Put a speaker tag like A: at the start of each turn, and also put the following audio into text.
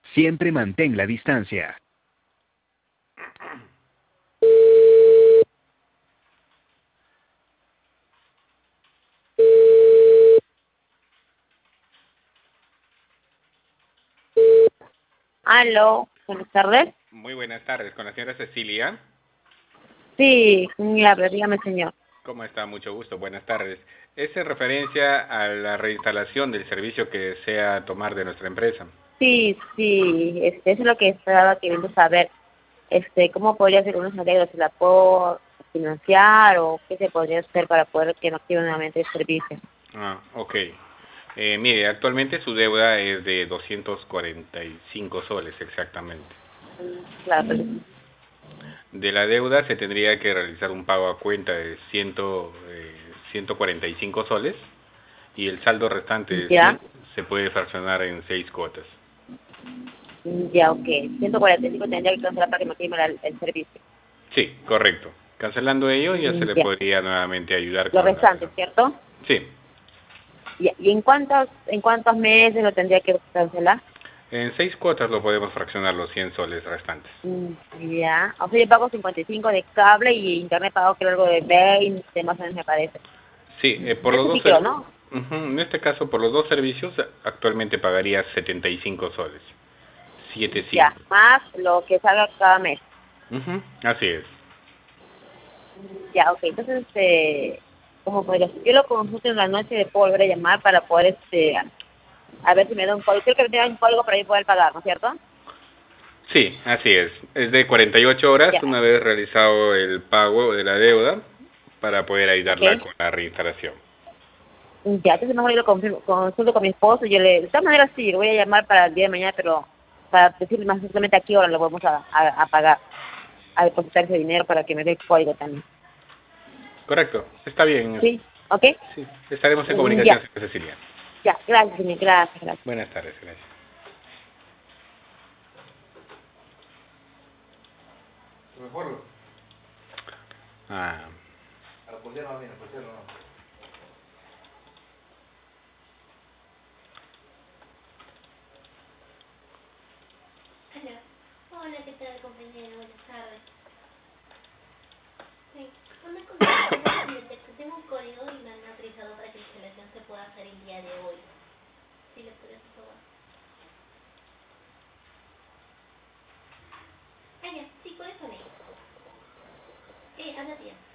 A: Siempre mantén la distancia.
B: Aló, buenas tardes.
C: Muy buenas tardes, con la señora Cecilia.
B: Sí, dígame, señor.
C: ¿Cómo está? Mucho gusto, buenas tardes. Es en referencia a la reinstalación del servicio que desea tomar de nuestra empresa.
B: Sí, sí, eso es lo que estaba queriendo saber. ¿Cómo podría ser unos arreglos? ¿Se la puedo financiar o qué se podría hacer para poder que me active nuevamente el servicio?
C: Ah, ok. Mire, actualmente su deuda es de 245 soles exactamente.
B: Claro, pero
C: De la deuda se tendría que realizar un pago a cuenta de 145 soles y el saldo restante de
B: ya,
C: 100 se puede fraccionar en 6 cuotas.
B: ya, ok. 145 tendría que cancelar para que me active el servicio.
C: Sí, correcto. Cancelando ello ya se le
B: Ya,
C: podría nuevamente ayudar
B: lo
C: con la...
B: restante, ¿cierto?
C: Sí,
B: Ya, ¿y en cuántos meses lo tendría que cancelar?
C: en 6 cuotas lo podemos fraccionar los 100 soles restantes.
B: Ya, o sea, yo pago 55 de cable y internet pago creo algo de 20 más o menos me parece.
C: Sí, por los
B: Eso sí
C: dos...
B: creo, ¿no?
C: Ujú, en este caso, por los dos servicios, actualmente pagaría 75 soles.
B: Ya,
C: 75.
B: más lo que salga cada mes.
C: Ujú, así es.
B: Ya, ok, entonces, ¿cómo podría ser? Yo lo consulto en la noche, de volver a llamar para poder, a ver si me da un código. Creo que me da un código para yo poder pagar, ¿no es cierto?
C: Sí, así es. Es de 48 horas
B: Ya,
C: una vez realizado el pago de la deuda para poder
B: ok.
C: ayudarla con la reinstalación.
B: Ya, entonces mejor yo lo consulto con mi esposo. De todas maneras, sí, lo voy a llamar para el día de mañana, pero para decirle más exactamente a qué hora lo vamos a pagar, a depositar ese dinero para que me dé el código también.
C: Correcto, está bien.
B: ¿Sí? ¿Ok?
C: Sí, estaremos en
B: Ya,
C: comunicación, señora Cecilia.
B: ya, gracias, señor, gracias, gracias.
C: Buenas tardes, gracias. Mejor. Ah,
D: Aló. Hola, ¿qué tal, compañero? Buenas tardes. Sí, una consulta, tengo un cliente que tengo un código y me han autorizado para que la instalación se pueda hacer el día de hoy. ¿Sí le puedes probar? Ah, ya, sí, con eso leí. Habla tía.